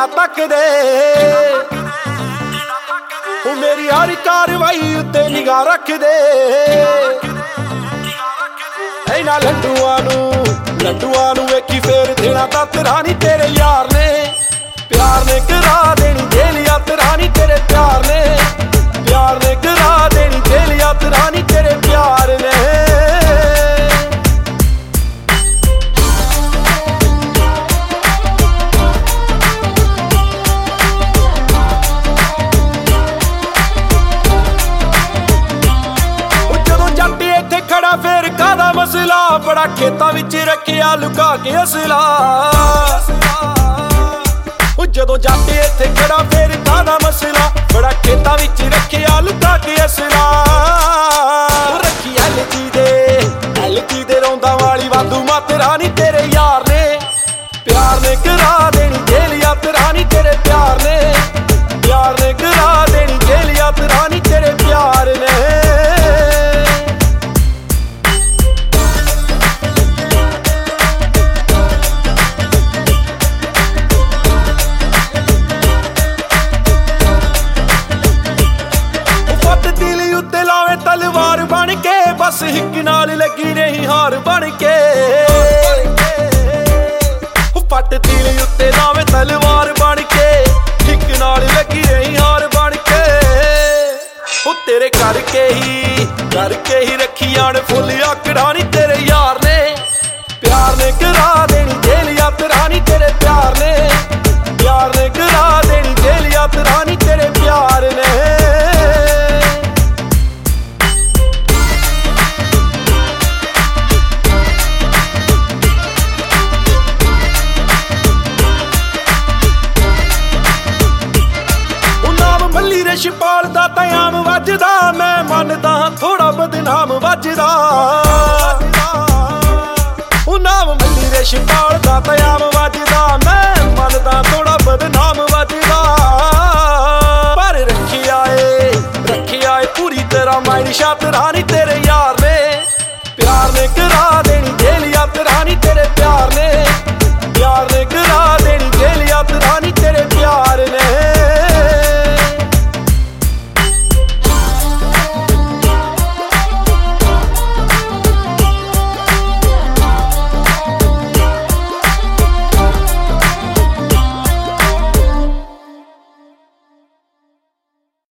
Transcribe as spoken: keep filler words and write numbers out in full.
ਜਿਹੜਾ ਤੱਕਦੇ ਉਹ ਮੇਰੀ ਹਰ ਕਾਰਵਾਈ ਉੱਤੇ ਨਿਗਾਹ ਰੱਖਦੇ। ਇਹਨਾਂ ਲੱਡੂਆਂ ਨੂੰ ਲੱਡੂਆਂ ਨੂੰ ਵੇਖੀ ਫੇਰ ਦੇਣਾ ਤਾਂ ਤੇਰਾ ਨੀ ਤੇਰੇ ਯਾਰ ਨੇ ਪਿਆਰ ਨੇ ਕਰਾ ਦੇਣੀ ਜੇਲ੍ਹ ਯਾਤਰਾ ਨੀ ਤੇਰੇ ਪਿਆਰ ਨੇ ਪਿਆਰ ਨੇ ਕਰਾ ਦੇਣੀ ਜੇਲ੍ਹ ਯਾਤਰਾ ਨੀ ਤੇਰੇ ਪਿਆਰ ਨੇ। ਖੜਾ ਫੇਰ ਕਾਹਦਾ ਮਸਲਾ ਬੜਾ ਖੇਤਾਂ ਵਿੱਚ ਰੱਖਿਆ ਲੁਕਾ ਕੇ ਅਸਲਾ। ਉਹ ਜਦੋਂ ਜੱਟ ਇੱਥੇ ਖੜਾ ਫੇਰ ਕਾਹਦਾ ਮਸਲਾ ਬੜਾ ਖੇਤਾਂ ਵਿੱਚ ਰੱਖਿਆ ਲੁਕਾ ਕੇ ਅਸਲਾ। ਰੱਖੀ ਐਲਜੀ ਦੇ ਐਲਜੀ ਦੇ ਰੌਂਦਾ ਵਾਲੀ ਵਾਧੂ ਮਾਤਰਾ ਨੀ ਤੇਰੇ ਯਾਰ ਨੇ ਪਿਆਰ ਨੇ ਕਰਾ ਦੇਣੀ ਜੇਲ੍ਹ ਯਾਤਰਾ ਨੀ ਤੇਰੇ ਪਿਆਰ ਨੇ ਪਿਆਰ ਨੇ ਕਰਾ ਦੇਣੀ ਜੇਲ੍ਹ ਯਾਤਰਾ ਨੀ ਤੇਰੇ ਪਿਆਰ ਨੇ। ਤਲਵਾਰ ਬਣ ਕੇ ਬਸ ਹਿੱਕ ਨਾਲ ਲੱਗੀ ਨਹੀਂ ਹਾਰ ਬਣ ਕੇ ਫੱਟ ਦਿਲ ਉੱਤੇ ਲਾਵੇ ਤਲਵਾਰ ਬਣ ਕੇ ਹਿੱਕ ਨਾਲ ਲੱਗੀ ਨਹੀਂ ਹਾਰ ਬਣ ਕੇ। ਉਹ ਤੇਰੇ ਕਰਕੇ ਹੀ ਕਰਕੇ ਹੀ ਰੱਖੀ ਆਣ ਫੁੱਲ ਆਕੜਾ ਨੀ ਤੇਰੇ ਯਾਰ ਨੇ ਪਿਆਰ ਨੇ ਕਰਾ ਦੇਣੀ ਜੇਲ੍ਹ ਯਾਤਰਾ ਨੀ ਤੇਰੇ ਪਿਆਰ ਨੇ ਪਿਆਰ ਨੇ ਕਰਾ ਦੇਣੀ ਜੇਲ੍ਹ ਯਾਤਰਾ ਨੀ ਤੇਰੇ ਪਿਆਰ ਨੇ। ਰਿਸ਼ਪਾਲ ਦਾ ਤਾਂ ਆਮ ਵੱਜਦਾ ਮੈਂ ਮੰਨਦਾ ਥੋੜਾ ਬਦਨਾਮ ਵੱਜਦਾ। ਉਹ ਨਾਮ ਮੱਲੀ ਰਿਸ਼ਪਾਲ ਦਾ ਤਾਂ ਆਮ ਵੱਜਦਾ ਮੈਂ ਮੰਨਦਾ ਥੋੜਾ ਬਦਨਾਮ